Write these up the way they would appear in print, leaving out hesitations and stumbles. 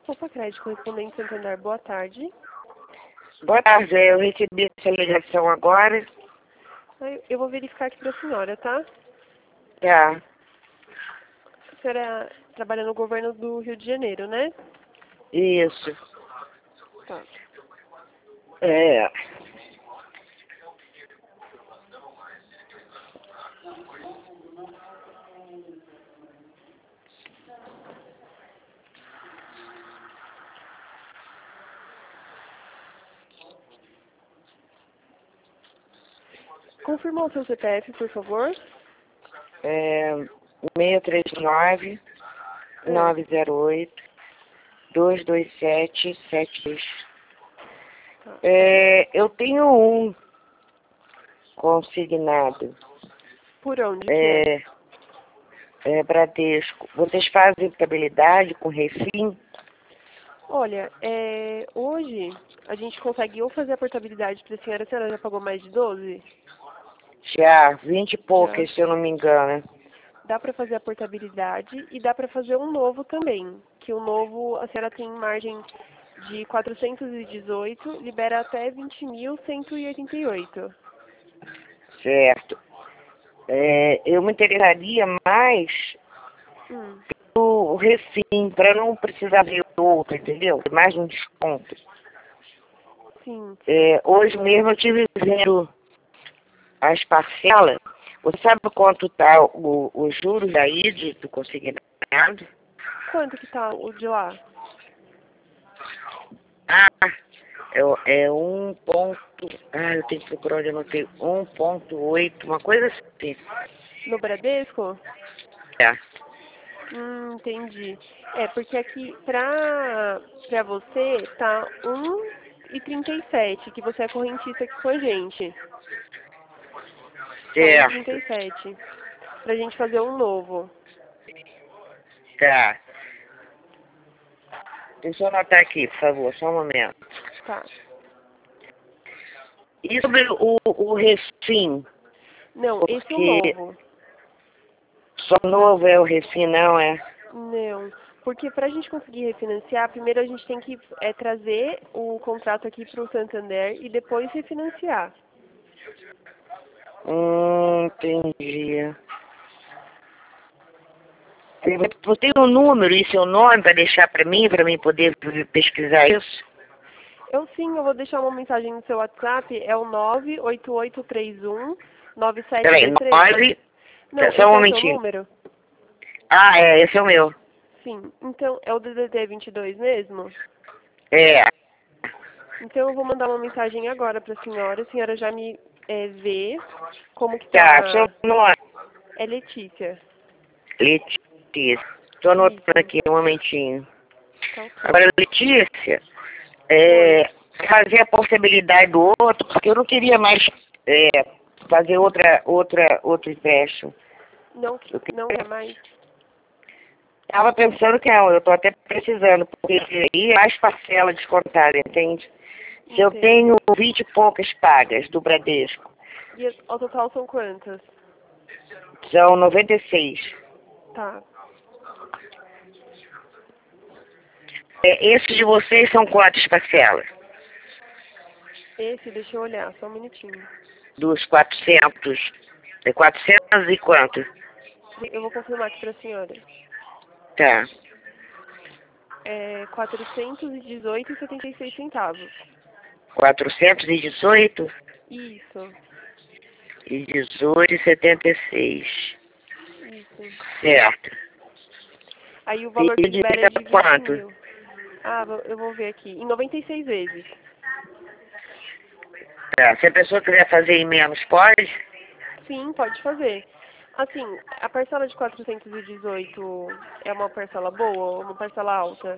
Opa, crédito correspondente Santander, boa tarde. Boa tarde, eu recebi essa ligação agora. Eu vou verificar aqui para a senhora, tá? Tá, A senhora trabalha no governo do Rio de Janeiro, né? isso. Tá. É, Confirmou o seu CPF, por favor? 639 908 227 72. Tá. Eu tenho um consignado. Por onde que é? Bradesco. Vocês fazem portabilidade com refim? Olha, hoje a gente consegue ou fazer a portabilidade para a senhora já pagou mais de 12? Já, 20 e Já. poucas, se eu não me engano. Dá para fazer a portabilidade e dá para fazer um novo também, que o novo a senhora tem margem de 418, libera até 20.188. Certo. Eu me interessaria mais Hum, o refim, para não precisar ver outro, entendeu? Mais um desconto. sim. Hoje mesmo eu tive vendo as parcelas. Você sabe quanto tá os juros aí do consignado? Quanto que tá o de lá? Ah, é um ponto. Ah, eu tenho que procurar onde eu anotei. 1,8, uma coisa assim. No Bradesco? É. Entendi. Porque aqui pra você tá 1,37, que você é correntista aqui com a gente. Tá Certo. 1,37. Pra gente fazer um novo. Tá. Deixa eu anotar aqui, por favor, só um momento. Tá. E sobre o refim? Não, esse é o Porque novo. só novo é o refim, não é? Não, porque para a gente conseguir refinanciar, primeiro a gente tem que trazer o contrato aqui para o Santander e depois refinanciar. Entendi. Você tem um número e seu nome para deixar para mim poder pesquisar isso? Eu vou deixar uma mensagem no seu WhatsApp, é o 98831 Peraí, 9723. 9. Não, Só esse um é o seu momentinho. número? Ah, esse é o meu. Sim. Então, é o DDD 22 mesmo? É, Então, eu vou mandar uma mensagem agora para a senhora já me vê como que tá, seu tá. nome. É Letícia. Letícia. Estou anotando Isso, aqui um momentinho. tá ok. Agora, Letícia, Oi. fazer a portabilidade do outro, porque eu não queria mais fazer outro empréstimo. Não, Eu não quer mais? estava pensando que não, eu estou até precisando, porque aí mais parcela descontada, entende? Se eu Entendo. tenho 20 e poucas pagas do Bradesco, E ao total são quantas? são 96. Tá. Esses de vocês são quantas parcelas? Esse, deixa eu olhar, só um minutinho. Dos 400. É 400 e quanto? Eu vou confirmar aqui pra senhora. Tá. É 418,76 centavos. 418 Isso, e 18,76. isso. Certo. Aí o E valor que libera é divide de 20 quanto? mil. Ah, eu vou ver aqui. Em 96 vezes. Tá. Se a pessoa quiser fazer em menos, pode? Sim, pode fazer. Assim, a parcela de 418 é uma parcela boa ou uma parcela alta?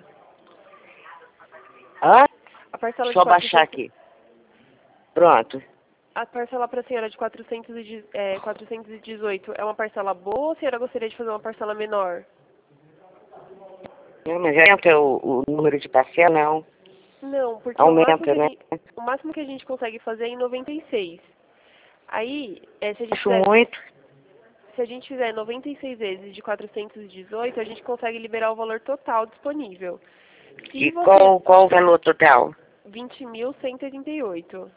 Hã? A parcela Deixa de eu baixar 400. aqui. Pronto. A parcela para a senhora de 418 é uma parcela boa ou a senhora gostaria de fazer uma parcela menor? Não, mas aumenta o número de parcela, não. Não, porque Aumenta, né? o máximo que a gente consegue fazer é em 96. Aí, Acho muito. se a gente fizer 96 vezes de 418, a gente consegue liberar o valor total disponível. Se E você... qual o valor total? 20.188.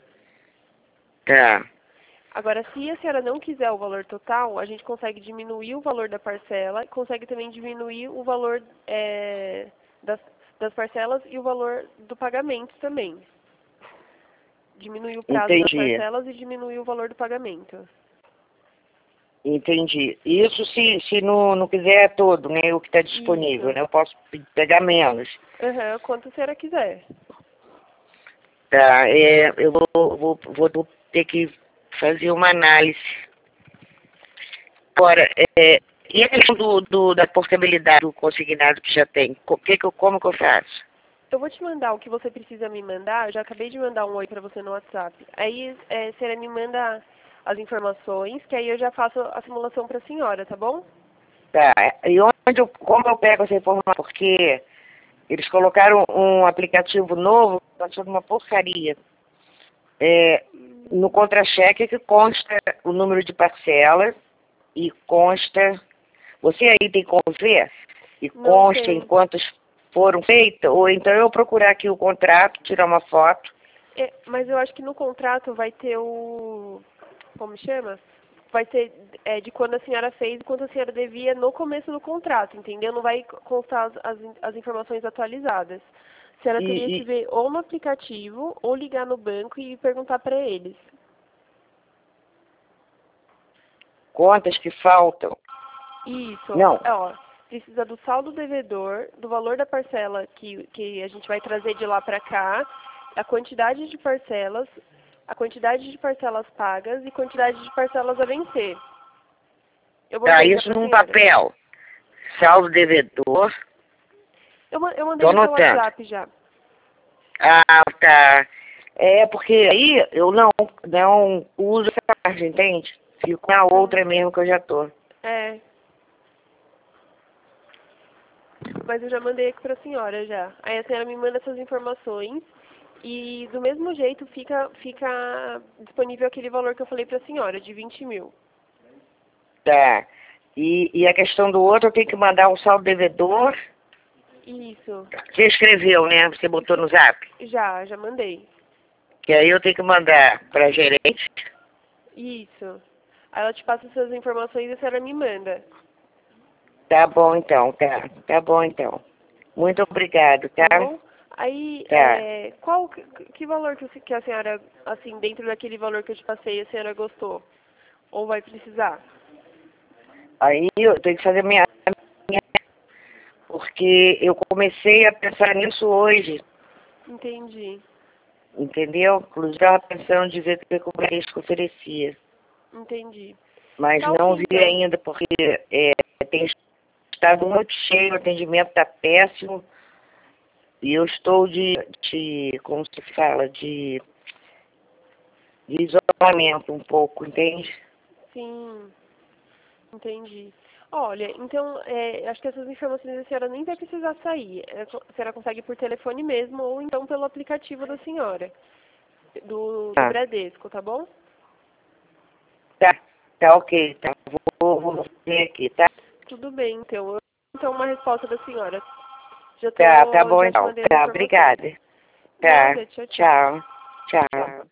Tá. Agora, se a senhora não quiser o valor total, a gente consegue diminuir o valor da parcela, consegue também diminuir o valor das, das parcelas e o valor do pagamento também. Diminuir o prazo das Entendi. parcelas e diminuir o valor do pagamento. Entendi. Isso se não quiser todo, né? O que está disponível, Isso. né? Eu posso pegar menos. Aham, quanto a senhora quiser. Tá, eu vou ter que fazer uma análise. Agora, e a questão da portabilidade do consignado que já tem? Como que eu faço? Eu vou te mandar o que você precisa me mandar. Eu já acabei de mandar um oi para você no WhatsApp. Aí, a senhora me manda as informações, que aí eu já faço a simulação para a senhora, tá bom? Tá, e como eu pego essa informação? Porque eles colocaram um aplicativo novo, tá sendo uma porcaria. No contra-cheque que consta o número de parcelas e consta... Você aí tem como ver? E Não consta em tem. quantos foram feitas? Ou então eu procurar aqui o contrato, tirar uma foto. Mas eu acho que no contrato vai ter como chama? Vai ter de quando a senhora fez e quanto a senhora devia no começo do contrato, entendeu? Não vai constar as informações atualizadas. A senhora teria que E ver ou no aplicativo ou ligar no banco e perguntar para eles. contas que faltam. Isso. Não, Ó, precisa do saldo devedor, do valor da parcela que a gente vai trazer de lá para cá, a quantidade de parcelas, a quantidade de parcelas pagas e quantidade de parcelas a vencer. Eu tá mandei já isso para a num senhora. papel. Saldo devedor. Eu mandei Tô no seu anotando. WhatsApp já. Ah, tá. Porque aí eu não uso essa parte, entende? Fico na outra mesmo que eu já tô. É, mas eu já mandei aqui para a senhora já. Aí a senhora me manda essas informações e do mesmo jeito fica disponível aquele valor que eu falei para a senhora, de 20.000. Tá. E a questão do outro, eu tenho que mandar um saldo devedor. Isso. Você escreveu, né? Você botou no zap. Já mandei. Que aí eu tenho que mandar pra gerente. Isso. Aí ela te passa essas informações e a senhora me manda. Tá bom então, tá. Tá bom então. Muito obrigado, Tá tá? bom? Aí, Tá. que valor que a senhora, assim, dentro daquele valor que eu te passei, a senhora gostou? Ou vai precisar? Aí eu tenho que fazer porque eu comecei a pensar nisso hoje, Entendi. entendeu? Inclusive estava pensando de ver o que o Bradesco oferecia. Entendi. Mas Tá ok, não vi então. ainda, porque tem estado muito cheio, o atendimento está péssimo. E eu estou como se fala, de isolamento um pouco, entende? Sim, entendi. Olha, então, acho que essas informações a senhora nem vai precisar sair. A senhora consegue por telefone mesmo ou então pelo aplicativo da senhora, do Ah, Bradesco, tá bom? tá ok, tá. Vou ver aqui, tá? Tudo bem, então. Então, uma resposta da senhora. Tá Já bom te então. mandei as Tá, informações. obrigada. Tá, Nada, tchau, tchau. tchau. Tchau. Tchau.